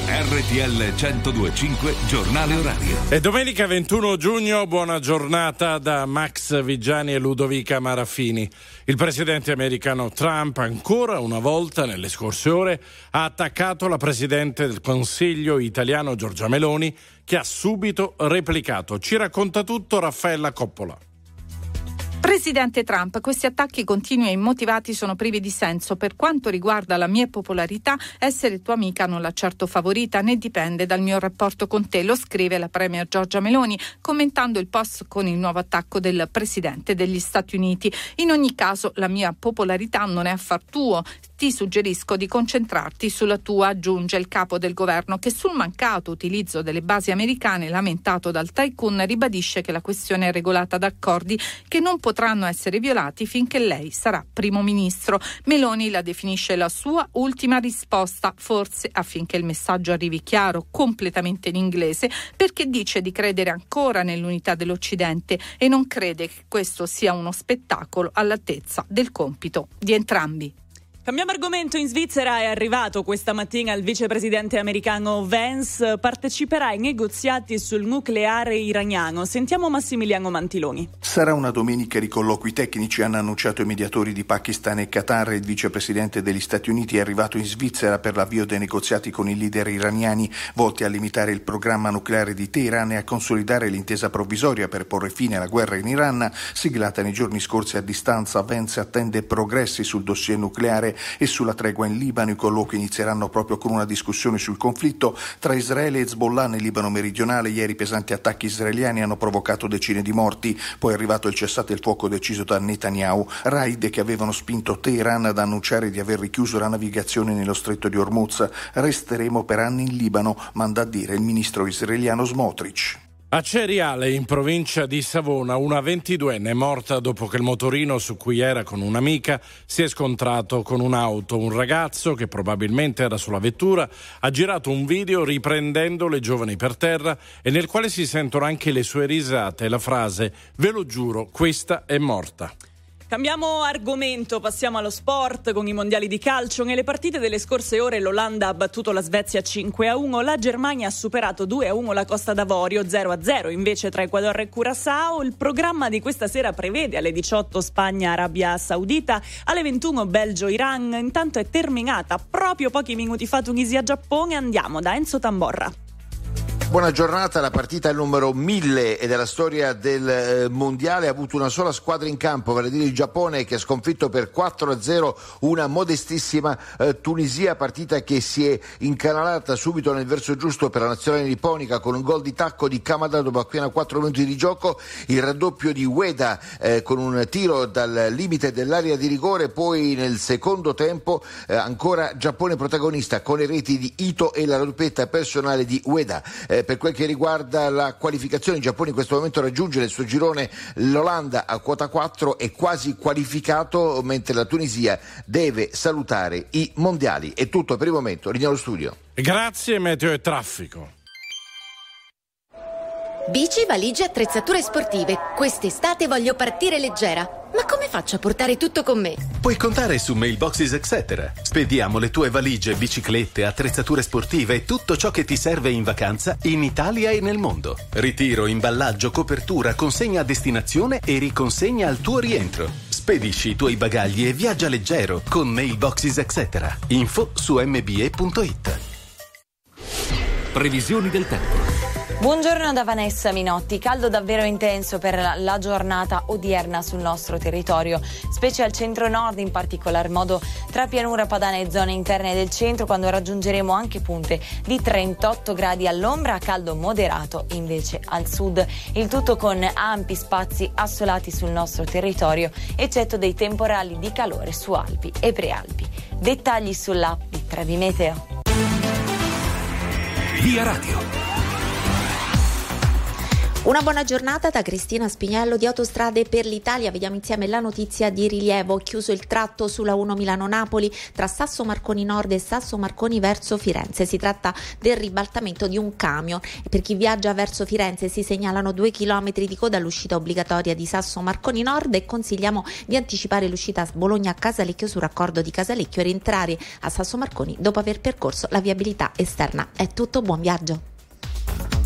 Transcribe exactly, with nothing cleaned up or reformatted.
R T L centodue e cinque giornale orario. È domenica ventuno giugno, buona giornata da Max Vigiani e Ludovica Maraffini. Il presidente americano Trump ancora una volta nelle scorse ore ha attaccato la presidente del Consiglio italiano Giorgia Meloni, che ha subito replicato. Ci racconta tutto Raffaella Coppola. Presidente Trump, questi attacchi continui e immotivati sono privi di senso. Per quanto riguarda la mia popolarità, essere tua amica non l'ha certo favorita, né dipende dal mio rapporto con te, lo scrive la premier Giorgia Meloni, commentando il post con il nuovo attacco del Presidente degli Stati Uniti. In ogni caso, la mia popolarità non è affar tuo. Ti suggerisco di concentrarti sulla tua, aggiunge il capo del governo, che sul mancato utilizzo delle basi americane lamentato dal tycoon ribadisce che la questione è regolata da accordi che non potranno essere violati finché lei sarà primo ministro. Meloni la definisce la sua ultima risposta, forse affinché il messaggio arrivi chiaro, completamente in inglese, perché dice di credere ancora nell'unità dell'Occidente e non crede che questo sia uno spettacolo all'altezza del compito di entrambi. Cambiamo argomento. In Svizzera è arrivato questa mattina il vicepresidente americano Vance, parteciperà ai negoziati sul nucleare iraniano. Sentiamo Massimiliano Mantiloni. Sarà una domenica di colloqui tecnici, hanno annunciato i mediatori di Pakistan e Qatar. Il vicepresidente degli Stati Uniti è arrivato in Svizzera per l'avvio dei negoziati con i leader iraniani volti a limitare il programma nucleare di Teheran e a consolidare l'intesa provvisoria per porre fine alla guerra in Iran, siglata nei giorni scorsi a distanza. Vance attende progressi sul dossier nucleare e sulla tregua in Libano. I colloqui inizieranno proprio con una discussione sul conflitto tra Israele e Hezbollah nel Libano meridionale. Ieri pesanti attacchi israeliani hanno provocato decine di morti, poi è arrivato il cessate il fuoco deciso da Netanyahu. Raid che avevano spinto Teheran ad annunciare di aver richiuso la navigazione nello stretto di Hormuz. Resteremo per anni in Libano, manda a dire il ministro israeliano Smotrich. A Ceriale, in provincia di Savona, una ventiduenne è morta dopo che il motorino su cui era con un'amica si è scontrato con un'auto. Un ragazzo, che probabilmente era sulla vettura, ha girato un video riprendendo le giovani per terra e nel quale si sentono anche le sue risate e la frase «Ve lo giuro, questa è morta». Cambiamo argomento, passiamo allo sport con i mondiali di calcio. Nelle partite delle scorse ore l'Olanda ha battuto la Svezia cinque a uno, la Germania ha superato due a uno la Costa d'Avorio, zero a zero invece tra Ecuador e Curaçao. Il programma di questa sera prevede alle diciotto Spagna-Arabia Saudita, alle ventuno Belgio-Iran. Intanto è terminata proprio pochi minuti fa Tunisia-Giappone. Andiamo da Enzo Tamborra. Buona giornata. La partita numero mille e della storia del eh, mondiale ha avuto una sola squadra in campo, vale a dire il Giappone, che ha sconfitto per quattro a zero una modestissima eh, Tunisia, partita che si è incanalata subito nel verso giusto per la nazionale nipponica con un gol di tacco di Kamada dopo appena quattro minuti di gioco, il raddoppio di Ueda eh, con un tiro dal limite dell'area di rigore. Poi nel secondo tempo eh, ancora Giappone protagonista con le reti di Ito e la doppietta personale di Ueda. Eh, per quel che riguarda la qualificazione, il Giappone in questo momento raggiunge nel suo girone l'Olanda a quota quattro, è quasi qualificato, mentre la Tunisia deve salutare i mondiali. È tutto per il momento, ritorniamo allo studio. Grazie. Meteo e traffico. Bici, valigie, attrezzature sportive. Quest'estate voglio partire leggera. Ma come faccio a portare tutto con me? Puoi contare su Mailboxes Etc. Spediamo le tue valigie, biciclette, attrezzature sportive e tutto ciò che ti serve in vacanza in Italia e nel mondo. Ritiro, imballaggio, copertura, consegna a destinazione e riconsegna al tuo rientro. Spedisci i tuoi bagagli e viaggia leggero con Mailboxes Etc. Info su m b e punto i t. Previsioni del tempo. Buongiorno da Vanessa Minotti. Caldo davvero intenso per la giornata odierna sul nostro territorio, specie al centro-nord, in particolar modo tra pianura padana e zone interne del centro, quando raggiungeremo anche punte di trentotto gradi all'ombra, caldo moderato invece al sud. Il tutto con ampi spazi assolati sul nostro territorio, eccetto dei temporali di calore su Alpi e Prealpi. Dettagli sull'app di Trevi Meteo. Via Radio. Una buona giornata da Cristina Spinello di Autostrade per l'Italia. Vediamo insieme la notizia di rilievo. Chiuso il tratto sulla uno Milano-Napoli tra Sasso Marconi Nord e Sasso Marconi verso Firenze. Si tratta del ribaltamento di un camion. Per chi viaggia verso Firenze si segnalano due chilometri di coda all'uscita obbligatoria di Sasso Marconi Nord e consigliamo di anticipare l'uscita a Bologna-Casalecchio sul raccordo di Casalecchio e rientrare a Sasso Marconi dopo aver percorso la viabilità esterna. È tutto, buon viaggio.